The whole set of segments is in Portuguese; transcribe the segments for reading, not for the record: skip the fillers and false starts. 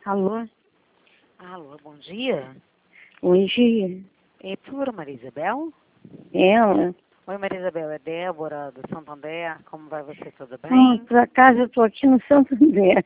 Alô? Alô, bom dia. Bom dia. Por favor, Maria Isabel? Ela? Oi, Maria Isabel, é Débora, do Santander. Como vai você? Tudo Ah, bem? por acaso eu tô aqui no Santander.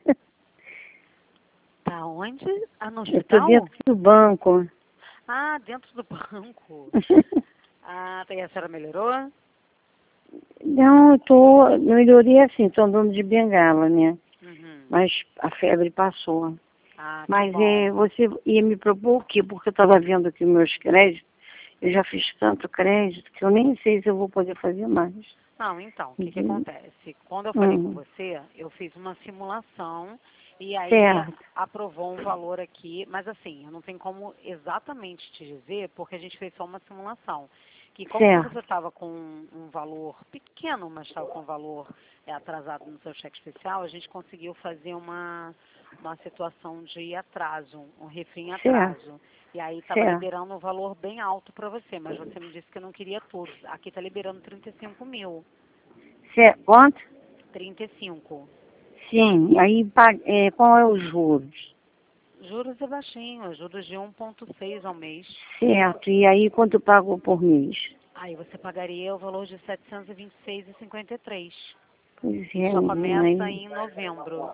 Tá onde? Ah, no Eu tô hospital? dentro do banco. Ah, dentro do banco. Ah, e a senhora melhorou? Não, eu melhorei assim, tô andando de bengala, né? Uhum. Mas a febre passou. Ah, que Mas bom. você ia me propor o quê? Porque eu tava vendo aqui meus créditos. Eu já fiz tanto crédito que eu nem sei se eu vou poder fazer mais. Não, então, o que que Uhum. acontece? Quando eu falei com Hum, você, eu fiz uma simulação e aí certo, aprovou um valor aqui, mas assim, eu não tenho como exatamente te dizer, porque a gente fez só uma simulação. Que como você certo, estava com um valor pequeno, mas estava com um valor atrasado no seu cheque especial, a gente conseguiu fazer uma situação de atraso, um refém em certo, atraso. E aí estava certo. liberando um valor bem alto para você, mas você me disse que não queria tudo. Aqui está liberando 35 mil. Certo. Quanto? 35. Sim, aí qual é os juros? Juros é baixinho, juros de 1,6 ao mês. Certo, e aí quanto eu pago por mês? Aí você pagaria o valor de 726,53. Pois E é, só menina, começa aí. em novembro.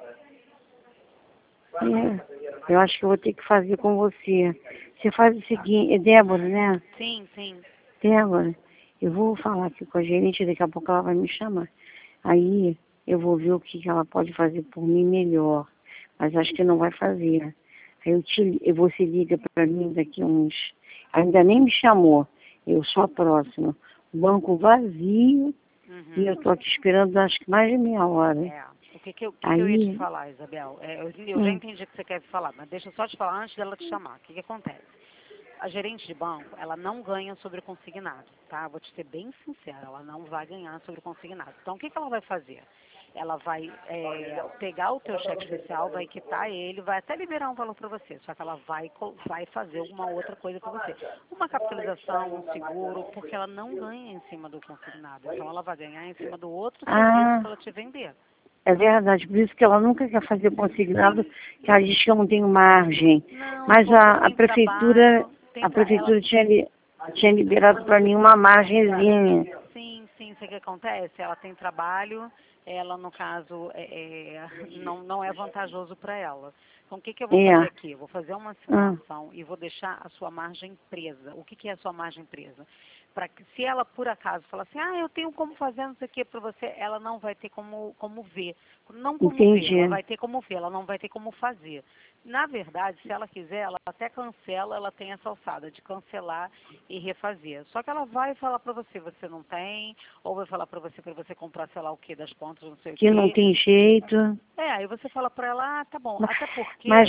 Eu acho que eu vou ter que fazer com você. Você faz o seguinte, é Débora, né? Sim, sim. Débora, eu vou falar aqui com a gerente, daqui a pouco ela vai me chamar. Aí eu vou ver o que que ela pode fazer por mim melhor. Mas acho que não vai fazer. Aí você liga para mim daqui uns. Ainda nem me chamou. Eu sou a próxima. O banco vazio e eu Uhum. tô aqui esperando acho que mais de meia hora. É. O que que eu ia te Aí, falar, Isabel? Eu já hum, entendi o que você quer falar, mas deixa eu só te falar antes dela te chamar. O que que acontece? A gerente de banco, ela não ganha sobre consignado, tá? Vou te ser bem sincera, ela não vai ganhar sobre consignado. Então, o que que ela vai fazer? Ela vai pegar o teu cheque especial, vai quitar ele, vai até liberar um valor para você, só que ela vai fazer alguma outra coisa para você. Uma capitalização, um seguro, porque ela não ganha em cima do consignado. Então, ela vai ganhar em cima do outro serviço que ah, ela te vender. é verdade, por isso que ela nunca quer fazer consignado, que ela diz que eu não tenho margem. Não, Mas porque a tem prefeitura, trabalho, ela, tinha liberado para mim uma margenzinha. sim, sim, sabe o que acontece? Ela tem trabalho, ela, no caso, não é vantajoso para ela. Então, o que que eu vou É. fazer aqui? Eu vou fazer uma Ah, simulação e vou deixar a sua margem presa. O que que é a sua margem presa? Para que, se ela, por acaso, falar assim, eu tenho como fazer não sei o que para você, ela não vai ter como ver. Não como ver, ela entendi. vai ter como ver, ela não vai ter como fazer. Na verdade, se ela quiser, ela até cancela, ela tem essa alçada de cancelar e refazer. Só que ela vai falar para você, você não tem, ou vai falar para você comprar, sei lá o que, das contas, não sei o Que não que. tem jeito. Aí você fala para ela, tá bom, até Mas porque,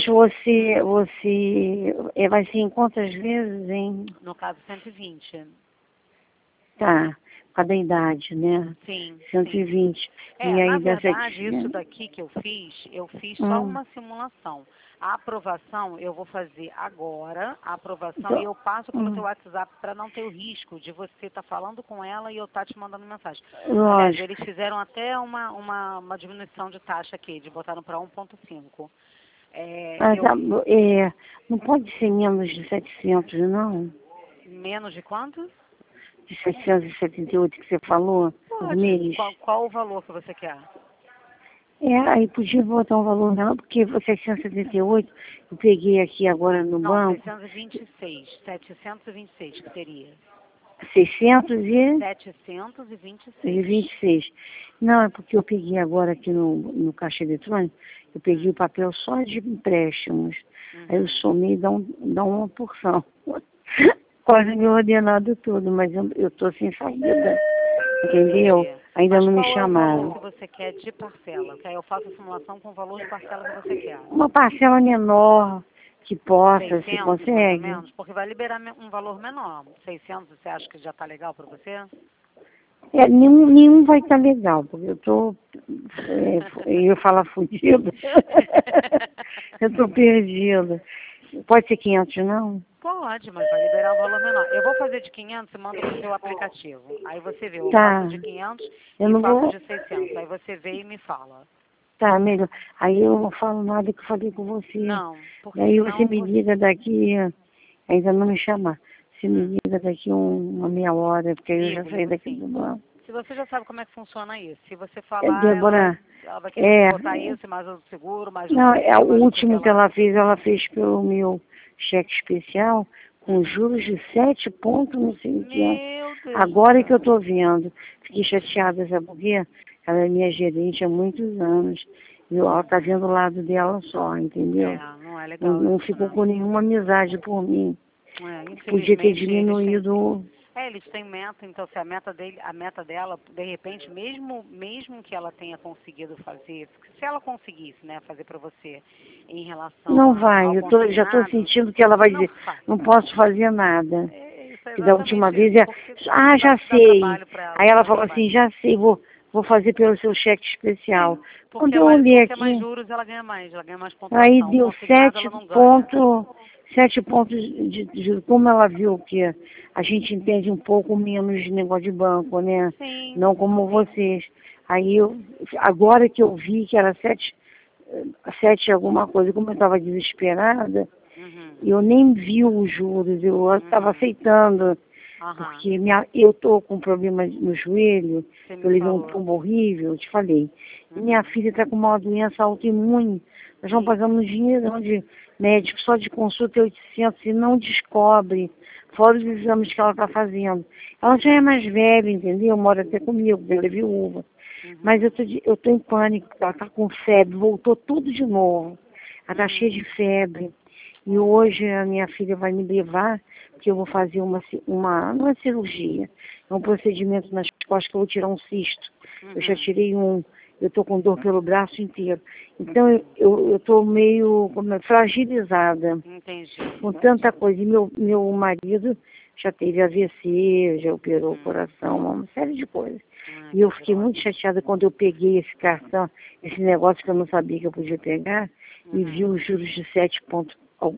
você vai ser em quantas vezes, hein? no caso 120. Tá, cada idade, né? Sim, cento e sim. vinte E Na aí dá verdade, isso 700. daqui que eu fiz só Hum. uma simulação. A aprovação eu vou fazer agora, a aprovação, e Então, eu passo pelo teu hum, WhatsApp para não ter o risco de você estar falando com ela e eu estar te mandando mensagem. Aliás, lógico. eles fizeram até uma diminuição de taxa aqui, de botaram para 1,5. Mas, Eu não pode ser menos de 700 não? menos de quanto? De 678 que você falou por Pode. mês. Qual o valor que você quer? Aí podia botar um valor não, porque 678 eu peguei aqui agora no Não, banco, 626, 726 que seria. 726. 626. Não, é porque eu peguei agora aqui no caixa eletrônico, eu peguei Hum. o papel só de empréstimos. Aí eu Uhum. somei e dá uma porção. Quase meu ordenado todo, mas eu tô sem saída, entendeu? Entendi. Ainda Mas não me qual é o valor chamaram. que você quer de parcela? Que aí eu faço a simulação com o valor de parcela que você quer. Uma parcela menor que possa, se 600, mais ou consegue. menos? Porque vai liberar um valor menor. 600, você acha que já está legal para você? Nenhum vai estar legal, porque eu ia falar fudido. Eu tô perdida. Pode ser 500, não? Pode, mas vai liberar um valor menor. Eu vou fazer de 500 e mando para o seu aplicativo. Aí você vê, eu faço Tá. de 500 Eu e não faço vou. de 600. Aí você vê e me fala. Tá, melhor. Aí eu não falo nada que eu falei com você. Não, porque Aí senão você me liga daqui, ainda não me chamar. Você me liga daqui uma meia hora, porque aí eu já saí ligo, daqui sim. do banco. Se você já sabe como é que funciona isso, se você É, falar, Débora, ela vai querer botar é, isso, mais o seguro, mais não não, sei o é quê, o mais não sei o que último que lá. ela fez pelo meu cheque especial, com juros de 7 pontos, não sei o que é. Meu Deus do Agora que eu céu. tô vendo. Fiquei chateada, sabe por quê? Ela é minha gerente há muitos anos. E ela tá vendo o lado dela só, entendeu? É, não é Não, legal não isso, ficou né? com nenhuma amizade por mim. É, Podia ter infelizmente diminuído. eles têm meta, então se a meta dela, de repente, mesmo que ela tenha conseguido fazer, se ela conseguisse, né, fazer para você em relação Não ao vai, já tô consignado, sentindo que ela vai não dizer, faz. não posso fazer nada. É, isso é Que da última exatamente vez, isso, porque não vai já te dar sei. trabalho para ela, Aí não ela dá falou trabalho. assim, já sei, vou fazer pelo seu cheque especial. Sim, Quando eu olhei porque mais aqui, juros ela ganha mais aí pontuação. deu Consignado ela não ganha. 7 pontos de juros. Como ela viu que a gente entende um pouco menos de negócio de banco, né? Sim, Não como vocês. Aí agora que eu vi que era 7 alguma coisa, como eu estava desesperada, uhum, eu nem vi os juros, eu estava aceitando, aham, porque eu estou com problema no joelho, você me eu levei um falou. tombo horrível, eu te falei. E minha Uhum. filha está com uma doença autoimune, nós vamos Ih, pagando dinheiro de médico, só de consulta é 800 e não descobre, fora os exames que ela está fazendo. Ela já é mais velha, entendeu? Mora até comigo, ela é viúva. Mas uhum, eu tô em pânico, ela tá com febre, voltou tudo de novo. Ela tá cheia de febre. E hoje a minha filha vai me levar, porque eu vou fazer não é cirurgia, é um procedimento nas costas que eu vou tirar um cisto. Eu já uhum, tirei eu tô com dor pelo braço inteiro. Então eu tô meio fragilizada entendi. com tanta coisa. E meu marido já teve AVC, já operou o coração, uma série de coisas. Ai, E eu que fiquei droga. muito chateada quando eu peguei esse cartão, esse negócio que eu não sabia que eu podia pegar, e vi Uhum. os juros de 7 pontos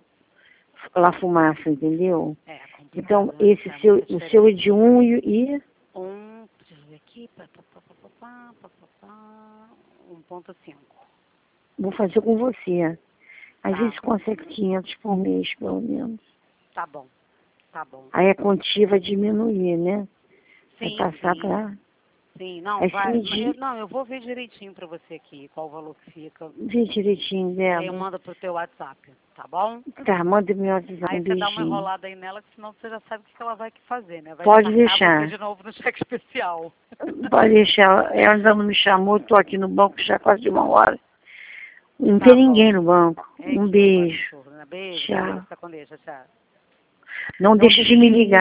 lá fumaça, entendeu? É complicado, Então, né? Faz muita o seu é diferença. de 1 e Deixa eu ver aqui, 1,5. vou fazer com você. Às Tá, vezes consegue 500 por mês, pelo menos. tá bom, tá bom. Aí a quantia vai diminuir, né? Vai Sim, passar sim, para... sim. Não, Aí se vai. medir, Não, eu vou ver direitinho pra você aqui qual o valor que fica. vê direitinho, E aí eu Débora. mando pro teu WhatsApp, tá bom? Tá, manda meu WhatsApp, Aí um você dá uma beijinho. enrolada aí nela, que senão você já sabe o que ela vai fazer, né? Vai Pode desmarcar você deixar. de novo no cheque especial. Pode deixar. Ela ainda não me chamou, estou aqui no banco já quase de uma hora. Não Tá tem ninguém bom. no banco. É Um que beijo. absurdo, né? Beijo, Tchau. fica com Deus, tchau. Não deixe de me ligar.